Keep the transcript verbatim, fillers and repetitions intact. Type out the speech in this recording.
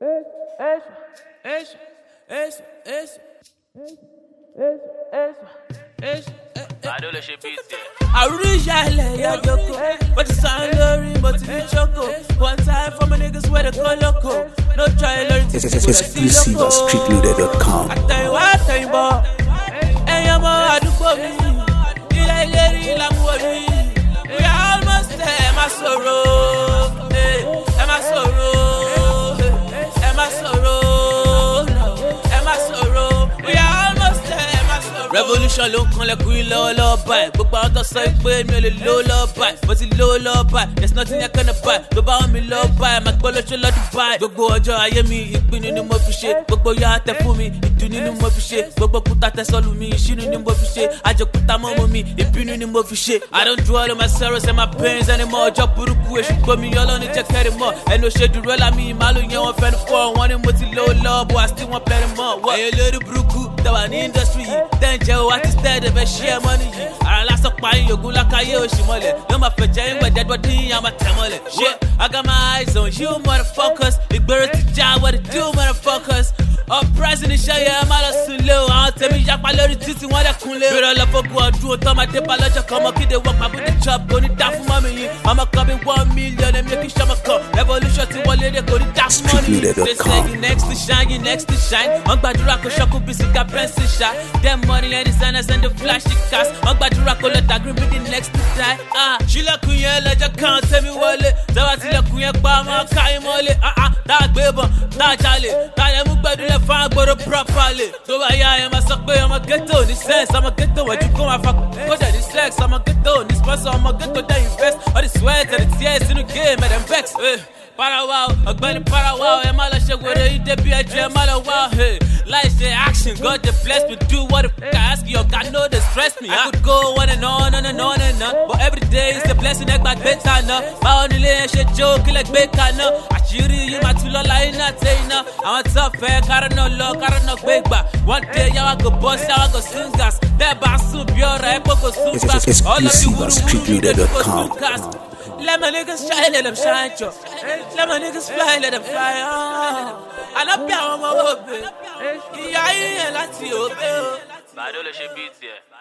Eso, eso, eso, eso, eso, Adole ṣe beat yẹ. àrùjálẹ̀ ya joko, but the sound lórí mo ti ní choco. One time for my niggas where they go loco. No try lórí ti kò lè sí Exclusive lóko. at street loader dot com. Àtẹ̀yìnwá àtẹ̀yìnbọ̀, ẹ̀yin ọmọ àdúgbò mi, ilé ìlérí làmúwò mi. We are almost there, ẹ má sọ̀rọ̀, ẹ má sọ̀rọ̀, ẹ má sọ̀rọ̀, ẹ má sọ̀rọ̀. We are almost there, ẹ má sọ̀rọ̀. Revolution ló ń kanlẹ̀ kú lọ́wọ́ lọ́wọ́ báyìí. Gbogbo àwọn tó sọ pé mi ò lè lówó lọ́wọ́ báyìí. Mo ti lówó lọ́wọ́ báyìí. There's nothing I can buy. Tó bá wọn mi lọ́wọ́ báyìí, màá gbọ́ lóṣù lọ́dún báyìí. Gbogbo ọjọ́ ayé mi ìpinnu ni mo fi ṣe. Gbogbo ya tẹ fún mi, ìdùnnú ni mo fi ṣe. Gbogbo kúta tẹ sọ́lù mi, ìṣínú ni mo fi ṣe. Àjòkúta mọ́mọ́ mi, ìbínú ni mo fi ṣe. I don't dwell on my sorrows and my pains anymore. Ọjọ́ burúkú èṣù gbomi ọlọ́ni jẹ́ kẹ́rì mọ́. Ẹnu ṣe dúró lámì ìmàlú yẹn wọ́n fẹ́nu fọ́. Wọ́n ní mo ti lówó lọ́wọ́ bó àti wọ́n pẹ́rẹ́ mọ́. Ẹ̀yin lórí burúkú tẹ̀wà ní industry yìí. Tẹ́ ń jẹ́ o àti steady fẹ́ ṣí ẹ mọ́ni yìí. Ara lásán parí ogun lákàyè oṣù mọ́lẹ̀. Ló máa fẹ̀jẹ̀ ń wẹ̀ dẹ́gbọ́ dín yàn máa tẹ̀ mọ́lẹ̀. Shit, I got my eyes on you motherfuckers. Ìgboro ti já what it do motherfuckers. Uprising iṣẹ́ yẹn má lọ sùn lé o. Àwọn tèmi yapa lórí títí wọ́n dẹ̀ kun lé. Bẹ̀rẹ̀ lọ fọ́gun ọdún o tọ́ máa dé bá lọ́jọ́ kan. Ọmọ kíde wọ́n pa bóde chop kò ní dá fún mọ́mí yìí. Ọmọ kan bí one million èmi kì í ṣọmọ kan. Revolution ti wọlé dé kò ní dá fún mọ́mí yìí. They say you next to shine, you next to shine. Wọ́n gbàdúrà kó ṣọ́kù bí sìgá bẹ́ńsì ṣá. Them money and designers and the flashy cars. Wọ́n gbàdúrà kó lọ dàgírí bí the next to die. Ah, ṣílẹ̀kùn yẹn lẹ́jọ́ kan tẹ́mi wọlé. Tẹ́wà tilẹ̀kùn yẹn pa ọmọ káyín mọ́lé. Ah ah, tá a gbé bọ̀, tá a jalè. Tá a yẹ mú gbẹdúlẹ̀ fún agbóró properly. Tó bá yá ẹ máa sọ pé ọmọ ghetto ní sense. Ọmọ ghetto wẹ̀jú kó máa fa kójà ní sex. Ọmọ ghetto ní sponsor. Ọmọ ghetto dẹ́ invest. All the sweat and the tears inú game ẹ̀ dem vex. Parawa o, ọ̀gbẹ́ni Parawa o, ẹ má lọ ṣe wèrè yìí débi ẹjọ́ ẹ má lọ wá o. Láì ṣe action, God dey bless me. Do what the f*** I ask you, God no dey stress me. I could go on and on and on and on, but every day is a blessing ẹgbà gbé kaná. Báwo nílé ẹ ṣe jó kílẹ̀ gbé kaná? Àṣírí yìí máa tún lọ́la iná tẹ iná. Àwọn tó fẹ́ kárọ̀ náà lọ, kárọ̀ nánáà gbé gbà. One day yàwá go bust, yàwá go singers. Bẹ́ẹ̀ bá sùn bí ọ̀rọ̀ ẹ pé kò sùn gbà. Exclusive at street loader dot com. Let my niggas shine, let them shine, yo. Let my niggas fly, let them fly. Oh. I love you, I'm a hope. Yeah, yeah, that's you. Adole ṣe beat yẹ.